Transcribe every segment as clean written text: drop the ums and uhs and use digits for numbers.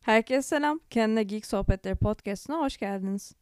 Herkese selam. Kendine Geek Sohbetleri Podcast'ına hoş geldiniz.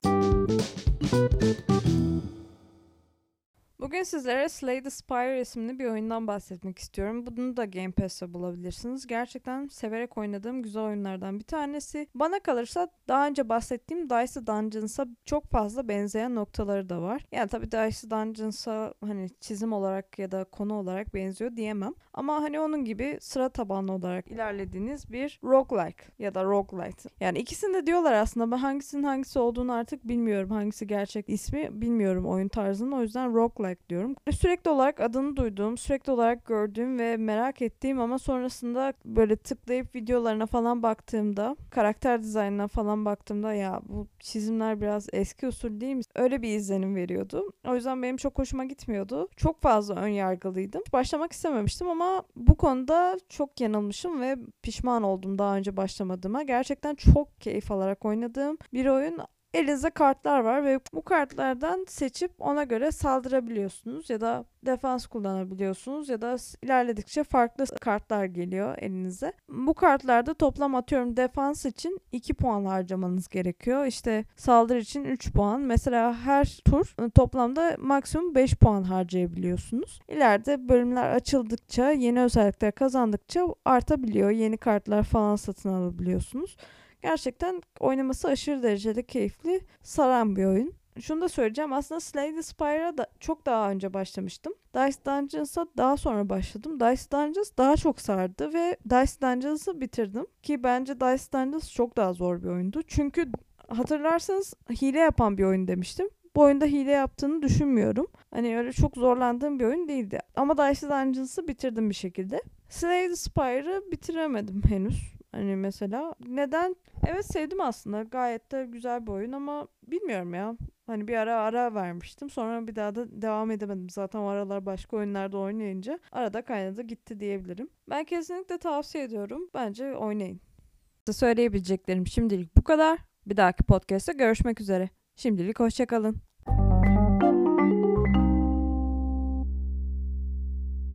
Bugün sizlere Slay the Spire isimli bir oyundan bahsetmek istiyorum. Bunu da Game Pass'te bulabilirsiniz. Gerçekten severek oynadığım güzel oyunlardan bir tanesi. Bana kalırsa daha önce bahsettiğim Dicey Dungeons'a çok fazla benzeyen noktaları da var. Yani tabii Dicey Dungeons'a hani çizim olarak ya da konu olarak benziyor diyemem. Ama hani onun gibi sıra tabanlı olarak ilerlediğiniz bir roguelike ya da roguelite. Yani ikisini de diyorlar aslında. Ben hangisinin hangisi olduğunu artık bilmiyorum. Hangisi gerçek ismi bilmiyorum oyun tarzının. O yüzden roguelike diyorum. Sürekli olarak adını duyduğum, sürekli olarak gördüğüm ve merak ettiğim ama sonrasında böyle tıklayıp videolarına falan baktığımda, karakter dizaynına falan baktığımda ya bu çizimler biraz eski usul değil mi? Öyle bir izlenim veriyordu. O yüzden benim çok hoşuma gitmiyordu. Çok fazla ön yargılıydım. Başlamak istememiştim ama bu konuda çok yanılmışım ve pişman oldum daha önce başlamadığıma. Gerçekten çok keyif alarak oynadığım bir oyun. Elinizde kartlar var ve bu kartlardan seçip ona göre saldırabiliyorsunuz ya da defans kullanabiliyorsunuz ya da ilerledikçe farklı kartlar geliyor elinize. Bu kartlarda toplam atıyorum defans için 2 puan harcamanız gerekiyor. İşte saldırı için 3 puan. Mesela her tur toplamda maksimum 5 puan harcayabiliyorsunuz. İleride bölümler açıldıkça, yeni özellikler kazandıkça artabiliyor. Yeni kartlar falan satın alabiliyorsunuz. Gerçekten oynaması aşırı derecede keyifli, saran bir oyun. Şunu da söyleyeceğim. Aslında Slay the Spire'a da çok daha önce başlamıştım. Dice Dungeons'a daha sonra başladım. Dice Dungeons daha çok sardı ve Dice Dungeons'ı bitirdim. Ki bence Dice Dungeons çok daha zor bir oyundu. Çünkü hatırlarsanız hile yapan bir oyun demiştim. Bu oyunda hile yaptığını düşünmüyorum. Hani öyle çok zorlandığım bir oyun değildi. Ama Dice Dungeons'ı bitirdim bir şekilde. Slay the Spire'ı bitiremedim henüz. Hani mesela neden? Evet sevdim aslında. Gayet de güzel bir oyun ama bilmiyorum ya. Hani bir ara vermiştim. Sonra bir daha da devam edemedim. Zaten o aralar başka oyunlarda oynayınca arada kaynadı gitti diyebilirim. Ben kesinlikle tavsiye ediyorum. Bence oynayın. Size söyleyebileceklerim şimdilik bu kadar. Bir dahaki podcast'te görüşmek üzere. Şimdilik hoşça kalın.